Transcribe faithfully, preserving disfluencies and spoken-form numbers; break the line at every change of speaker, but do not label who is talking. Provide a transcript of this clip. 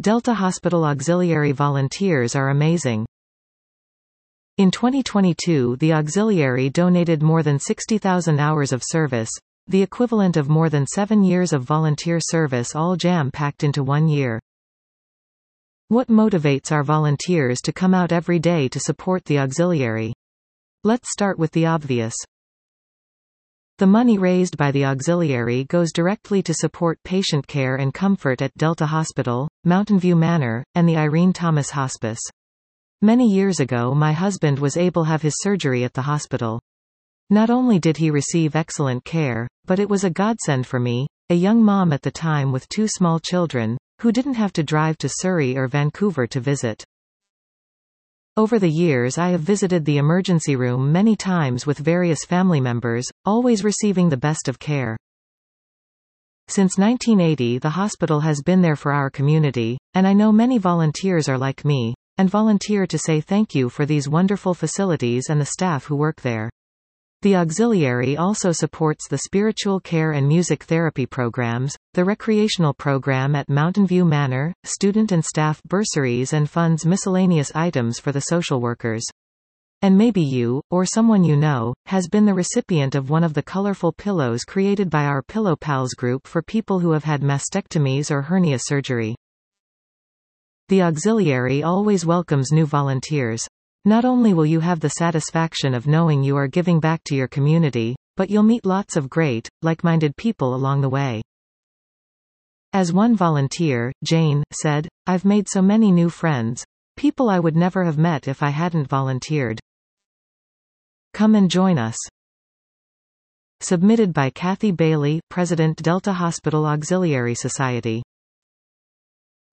Delta Hospital Auxiliary volunteers are amazing. In twenty twenty-two, the Auxiliary donated more than sixty thousand hours of service, the equivalent of more than seven years of volunteer service, all jam-packed into one year. What motivates our volunteers to come out every day to support the Auxiliary? Let's start with the obvious. The money raised by the Auxiliary goes directly to support patient care and comfort at Delta Hospital, Mountain View Manor, and the Irene Thomas Hospice. Many years ago, my husband was able to have his surgery at the hospital. Not only did he receive excellent care, but it was a godsend for me, a young mom at the time with two small children, who didn't have to drive to Surrey or Vancouver to visit. Over the years, I have visited the emergency room many times with various family members, always receiving the best of care. Since nineteen eighty, the hospital has been there for our community, and I know many volunteers are like me, and volunteer to say thank you for these wonderful facilities and the staff who work there. The Auxiliary also supports the spiritual care and music therapy programs, the recreational program at Mountain View Manor, student and staff bursaries, and funds miscellaneous items for the social workers. And maybe you, or someone you know, has been the recipient of one of the colorful pillows created by our Pillow Pals group for people who have had mastectomies or hernia surgery. The Auxiliary always welcomes new volunteers. Not only will you have the satisfaction of knowing you are giving back to your community, but you'll meet lots of great, like-minded people along the way. As one volunteer, Jane, said, "I've made so many new friends. People I would never have met if I hadn't volunteered. Come and join us." Submitted by Kathy Bailey, President, Delta Hospital Auxiliary Society.